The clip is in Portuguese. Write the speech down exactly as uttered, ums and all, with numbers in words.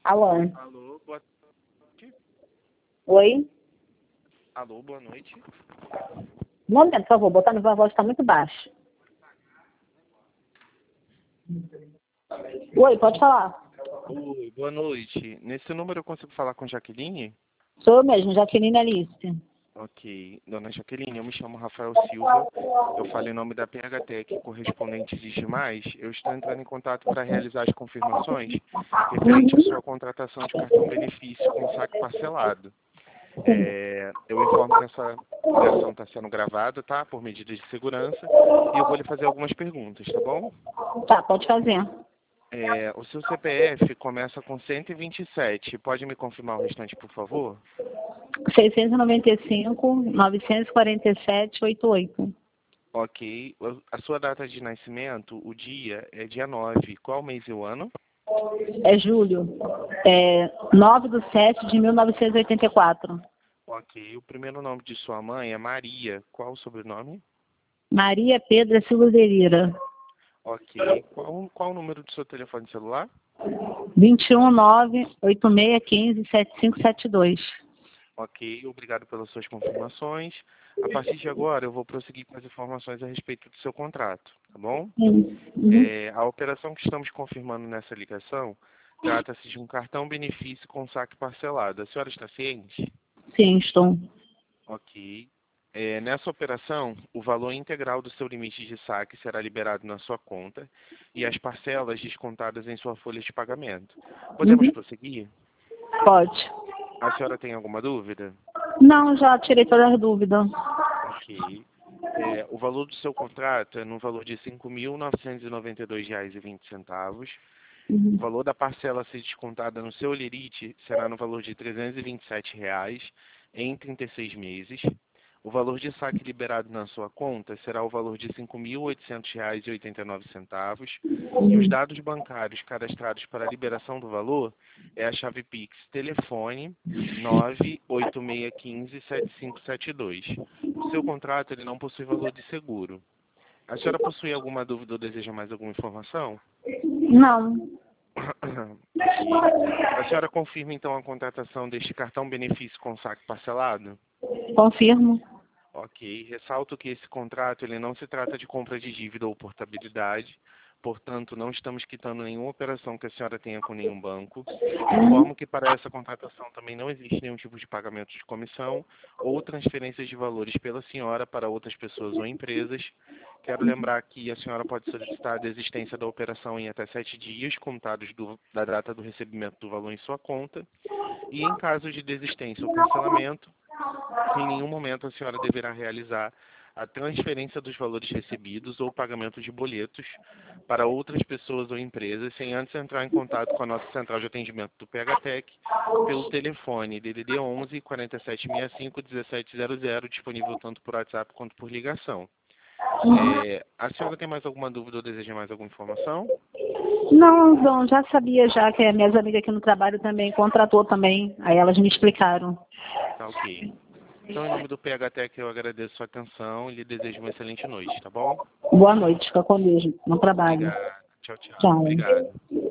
Alô? Alô, boa noite. Oi? Alô, boa noite. Um momento, por favor, botar no voz, a voz está muito baixa. Oi, pode falar. Oi, boa noite. Nesse número eu consigo falar com Jaqueline? Sou eu mesmo, Jaqueline Alice. Ok. Dona Jaqueline, eu me chamo Rafael Silva. Eu falo em nome da P H Tech, correspondente de demais. Eu estou entrando em contato para realizar as confirmações referente à sua contratação de cartão benefício com saque parcelado. É, eu informo que essa ligação está sendo gravada, tá? Por medidas de segurança. E eu vou lhe fazer algumas perguntas, tá bom? Tá, pode fazer. É, o seu C P F começa com cento e vinte e sete. Pode me confirmar o restante, por favor? seiscentos e noventa e cinco, novecentos e quarenta e sete, oitenta e oito. Ok. A sua data de nascimento, o dia, é dia nove. Qual mês e o ano? É julho. É nove de sete de mil novecentos e oitenta e quatro. Ok. O primeiro nome de sua mãe é Maria. Qual o sobrenome? Maria Pedra Silva Verira. Ok. Qual, qual o número do seu telefone celular? vinte e um, nove, oito seis um cinco, sete cinco sete dois. Ok. Obrigado pelas suas confirmações. A partir de agora, eu vou prosseguir com as informações a respeito do seu contrato, tá bom? Uhum. É, a operação que estamos confirmando nessa ligação trata-se de um cartão benefício com saque parcelado. A senhora está ciente? Sim, estou. Ok. É, nessa operação, o valor integral do seu limite de saque será liberado na sua conta e as parcelas descontadas em sua folha de pagamento. Podemos Uhum. prosseguir? Pode. A senhora tem alguma dúvida? Não, já tirei todas as dúvidas. Ok. É, o valor do seu contrato é no valor de cinco mil novecentos e noventa e dois reais e vinte centavos. O Uhum. valor da parcela a ser descontada no seu lerite será no valor de trezentos e vinte e sete reais em trinta e seis meses. O valor de saque liberado na sua conta será o valor de cinco mil oitocentos reais e oitenta e nove centavos. E os Uhum. dados bancários cadastrados para a liberação do valor é a chave Pix telefone nove oito seis um cinco, sete cinco sete dois. O seu contrato ele não possui valor de seguro. A senhora possui alguma dúvida ou deseja mais alguma informação? Não. Ok. A senhora confirma então a contratação deste cartão benefício com saque parcelado? Confirmo. Ok. Ressalto que esse contrato ele não se trata de compra de dívida ou portabilidade, portanto, não estamos quitando nenhuma operação que a senhora tenha com nenhum banco. Informo que para essa contratação também não existe nenhum tipo de pagamento de comissão ou transferências de valores pela senhora para outras pessoas ou empresas. Quero lembrar que a senhora pode solicitar a desistência da operação em até sete dias, contados do, da data do recebimento do valor em sua conta. E em caso de desistência ou cancelamento, em nenhum momento a senhora deverá realizar a transferência dos valores recebidos ou pagamento de boletos para outras pessoas ou empresas, sem antes entrar em contato com a nossa central de atendimento do P H Tech pelo telefone D D D onze, quarenta e sete sessenta e cinco, dezessete zero zero, disponível tanto por WhatsApp quanto por ligação. É, a senhora tem mais alguma dúvida ou deseja mais alguma informação? Não, não, já sabia já que as minhas amigas aqui no trabalho também contratou também. Aí elas me explicaram. Tá ok. Então, em nome do P H Tech, eu agradeço a sua atenção e lhe desejo uma excelente noite, tá bom? Boa noite, fica com Deus no trabalho. Obrigado. Tchau, tchau. Tchau. Obrigado.